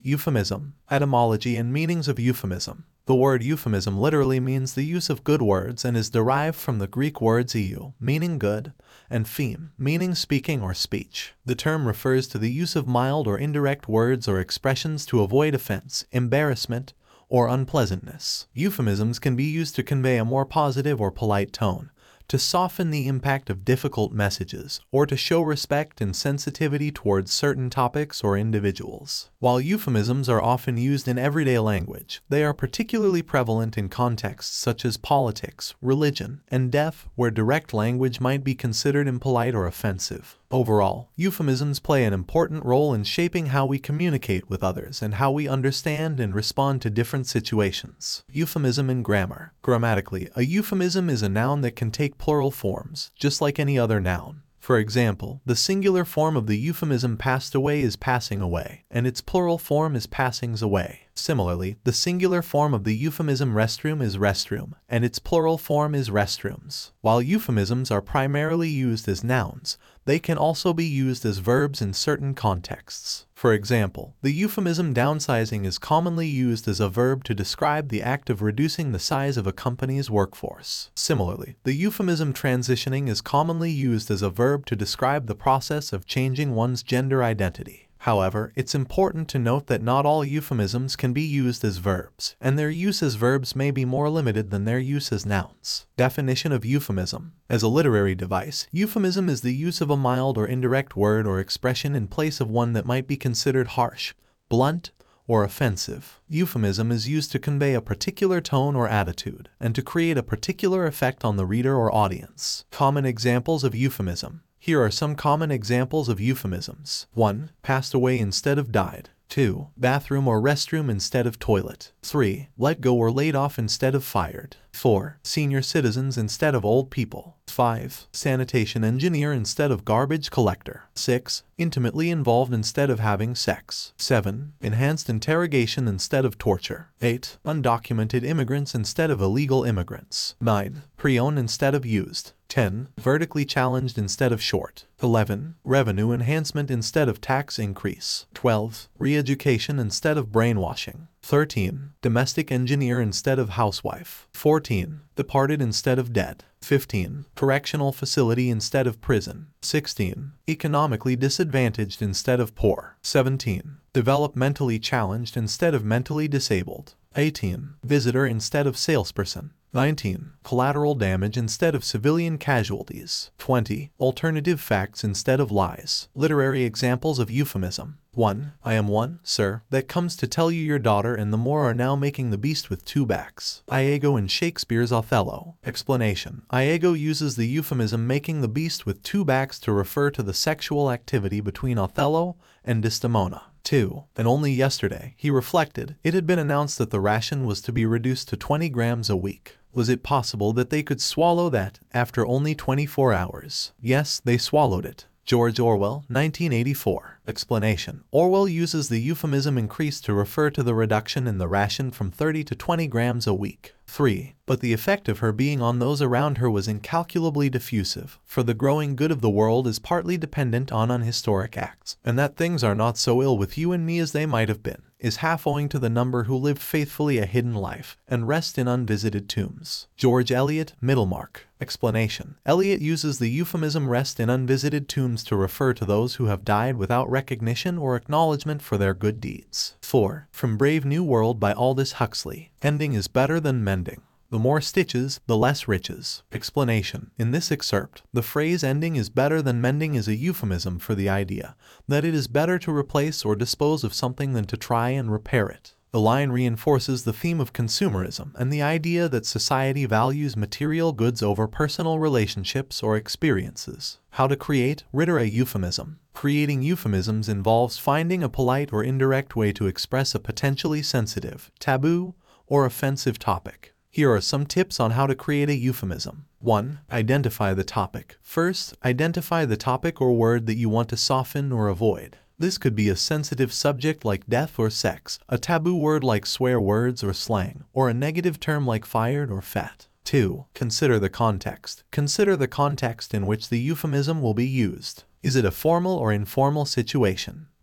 Euphemism. Etymology and meanings of euphemism. The word euphemism literally means the use of good words and is derived from the Greek words eu, meaning good, and pheme, meaning speaking or speech. The term refers to the use of mild or indirect words or expressions to avoid offense, embarrassment, or unpleasantness. Euphemisms can be used to convey a more positive or polite tone, to soften the impact of difficult messages, or to show respect and sensitivity towards certain topics or individuals. While euphemisms are often used in everyday language, they are particularly prevalent in contexts such as politics, religion, and death, where direct language might be considered impolite or offensive. Overall, euphemisms play an important role in shaping how we communicate with others and how we understand and respond to different situations. Euphemism in grammar. Grammatically, a euphemism is a noun that can take plural forms, just like any other noun. For example, the singular form of the euphemism passed away is passing away, and its plural form is passings away. Similarly, the singular form of the euphemism restroom is restroom, and its plural form is restrooms. While euphemisms are primarily used as nouns, they can also be used as verbs in certain contexts. For example, the euphemism downsizing is commonly used as a verb to describe the act of reducing the size of a company's workforce. Similarly, the euphemism transitioning is commonly used as a verb to describe the process of changing one's gender identity. However, it's important to note that not all euphemisms can be used as verbs, and their use as verbs may be more limited than their use as nouns. Definition of euphemism. As a literary device, euphemism is the use of a mild or indirect word or expression in place of one that might be considered harsh, blunt, or offensive. Euphemism is used to convey a particular tone or attitude, and to create a particular effect on the reader or audience. Common examples of euphemism. Here are some common examples of euphemisms. 1. Passed away instead of died. 2. Bathroom or restroom instead of toilet. 3. Let go or laid off instead of fired. 4. Senior citizens instead of old people. 5. Sanitation engineer instead of garbage collector. 6. Intimately involved instead of having sex. 7. Enhanced interrogation instead of torture. 8. Undocumented immigrants instead of illegal immigrants. 9. Pre-owned instead of used. 10. Vertically challenged instead of short. 11. Revenue enhancement instead of tax increase. 12. Re-education instead of brainwashing. 13. Domestic engineer instead of housewife. 14. Departed instead of dead. 15. Correctional facility instead of prison. 16. Economically disadvantaged instead of poor. 17. Developmentally challenged instead of mentally disabled. 18. Visitor instead of salesperson. 19. Collateral damage instead of civilian casualties. 20. Alternative facts instead of lies. Literary examples of euphemism. 1. I am one, sir, that comes to tell you your daughter and the more are now making the beast with two backs. Iago in Shakespeare's Othello. Explanation. Iago uses the euphemism making the beast with two backs to refer to the sexual activity between Othello and Desdemona. 2. And only yesterday, he reflected, it had been announced that the ration was to be reduced to 20 grams a week. Was it possible that they could swallow that after only 24 hours? Yes, they swallowed it. George Orwell, 1984. Explanation. Orwell uses the euphemism increase to refer to the reduction in the ration from 30 to 20 grams a week. 3. But the effect of her being on those around her was incalculably diffusive, for the growing good of the world is partly dependent on unhistoric acts, and that things are not so ill with you and me as they might have been, is half owing to the number who lived faithfully a hidden life, and rest in unvisited tombs. George Eliot, Middlemarch. Explanation. Eliot uses the euphemism rest in unvisited tombs to refer to those who have died without recognition or acknowledgement for their good deeds. 4. From Brave New World by Aldous Huxley. Ending is better than mending. The more stitches, the less riches. Explanation. In this excerpt, the phrase ending is better than mending is a euphemism for the idea that it is better to replace or dispose of something than to try and repair it. The line reinforces the theme of consumerism and the idea that society values material goods over personal relationships or experiences. How to create, rhetor a euphemism. Creating euphemisms involves finding a polite or indirect way to express a potentially sensitive, taboo, or offensive topic. Here are some tips on how to create a euphemism. 1. Identify the topic. First, identify the topic or word that you want to soften or avoid. This could be a sensitive subject like death or sex, a taboo word like swear words or slang, or a negative term like fired or fat. 2. Consider the context. Consider the context in which the euphemism will be used. Is it a formal or informal situation?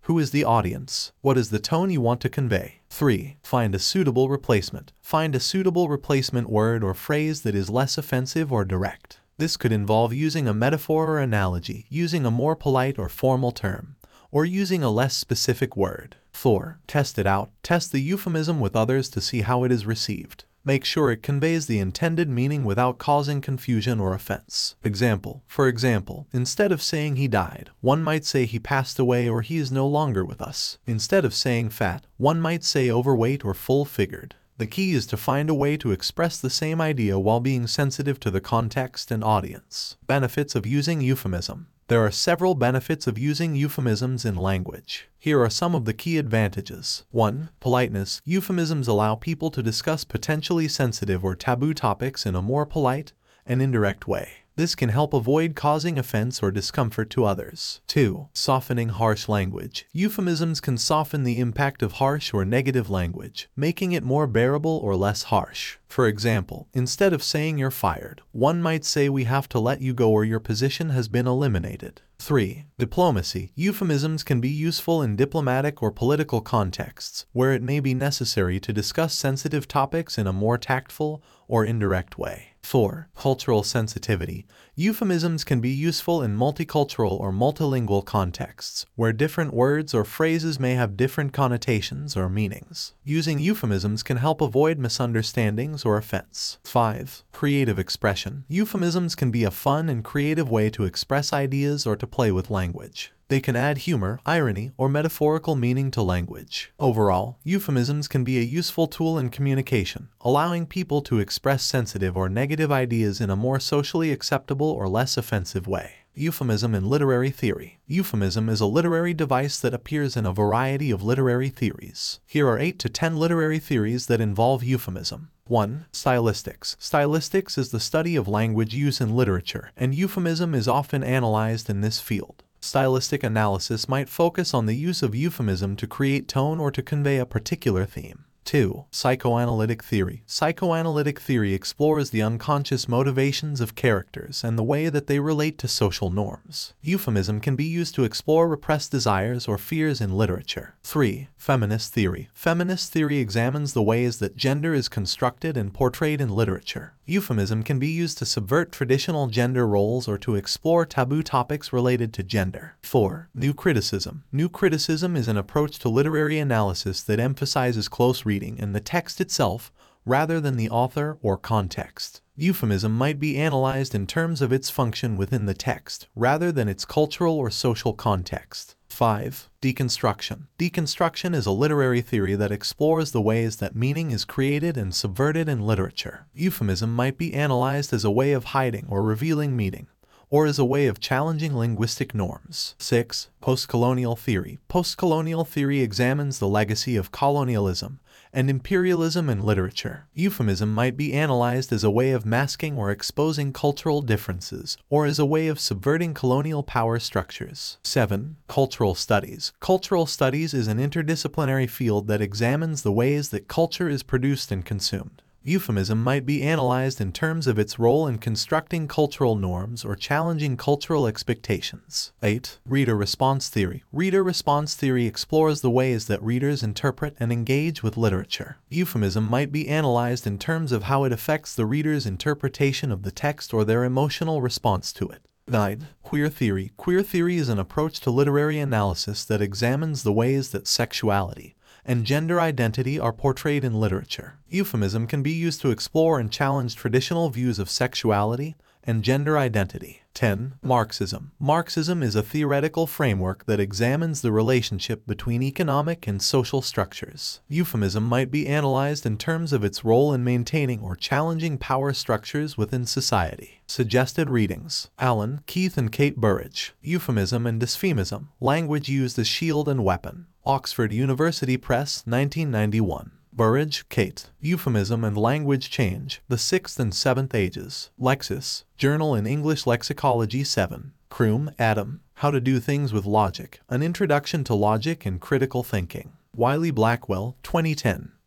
Who is the audience? What is the tone you want to convey? 3. Find a suitable replacement. Find a suitable replacement word or phrase that is less offensive or direct. This could involve using a metaphor or analogy, using a more polite or formal term, or using a less specific word. 4. Test it out. Test the euphemism with others to see how it is received. Make sure it conveys the intended meaning without causing confusion or offense. For example, instead of saying he died, one might say he passed away or he is no longer with us. Instead of saying fat, one might say overweight or full-figured. The key is to find a way to express the same idea while being sensitive to the context and audience. Benefits of using euphemism. There are several benefits of using euphemisms in language. Here are some of the key advantages. 1. Politeness. Euphemisms allow people to discuss potentially sensitive or taboo topics in a more polite and indirect way. This can help avoid causing offense or discomfort to others. 2. Softening harsh language. Euphemisms can soften the impact of harsh or negative language, making it more bearable or less harsh. For example, instead of saying you're fired, one might say we have to let you go or your position has been eliminated. 3. Diplomacy. Euphemisms can be useful in diplomatic or political contexts, where it may be necessary to discuss sensitive topics in a more tactful or indirect way. 4. Cultural sensitivity. Euphemisms can be useful in multicultural or multilingual contexts, where different words or phrases may have different connotations or meanings. Using euphemisms can help avoid misunderstandings or offense. 5. Creative expression. Euphemisms can be a fun and creative way to express ideas or to play with language. They can add humor, irony, or metaphorical meaning to language. Overall, euphemisms can be a useful tool in communication, allowing people to express sensitive or negative ideas in a more socially acceptable or less offensive way. Euphemism in literary theory. Euphemism is a literary device that appears in a variety of literary theories. Here are 8 to 10 literary theories that involve euphemism. 1. Stylistics. Stylistics is the study of language use in literature, and euphemism is often analyzed in this field. Stylistic analysis might focus on the use of euphemism to create tone or to convey a particular theme. 2. Psychoanalytic theory. Psychoanalytic theory explores the unconscious motivations of characters and the way that they relate to social norms. Euphemism can be used to explore repressed desires or fears in literature. 3. Feminist theory. Feminist theory examines the ways that gender is constructed and portrayed in literature. Euphemism can be used to subvert traditional gender roles or to explore taboo topics related to gender. 4. New criticism. New criticism is an approach to literary analysis that emphasizes close reading and the text itself rather than the author or context. Euphemism might be analyzed in terms of its function within the text rather than its cultural or social context. 5. Deconstruction. Deconstruction is a literary theory that explores the ways that meaning is created and subverted in literature. Euphemism might be analyzed as a way of hiding or revealing meaning, or as a way of challenging linguistic norms. 6. Postcolonial theory. Postcolonial theory examines the legacy of colonialism and imperialism in literature. Euphemism might be analyzed as a way of masking or exposing cultural differences, or as a way of subverting colonial power structures. 7. Cultural studies. Cultural studies is an interdisciplinary field that examines the ways that culture is produced and consumed. Euphemism might be analyzed in terms of its role in constructing cultural norms or challenging cultural expectations. 8. Reader response theory. Reader response theory explores the ways that readers interpret and engage with literature. Euphemism might be analyzed in terms of how it affects the reader's interpretation of the text or their emotional response to it. 9. Queer theory. Queer theory is an approach to literary analysis that examines the ways that sexuality and gender identity are portrayed in literature. Euphemism can be used to explore and challenge traditional views of sexuality and gender identity. 10. Marxism. Marxism is a theoretical framework that examines the relationship between economic and social structures. Euphemism might be analyzed in terms of its role in maintaining or challenging power structures within society. Suggested readings. Alan, Keith and Kate Burridge. Euphemism and Dysphemism. Language used as shield and weapon. Oxford University Press, 1991. Burridge, Kate. Euphemism and Language Change, The Sixth and Seventh Ages. Lexis, Journal in English Lexicology 7. Croom, Adam. How to Do Things with Logic, An Introduction to Logic and Critical Thinking. Wiley Blackwell, 2010.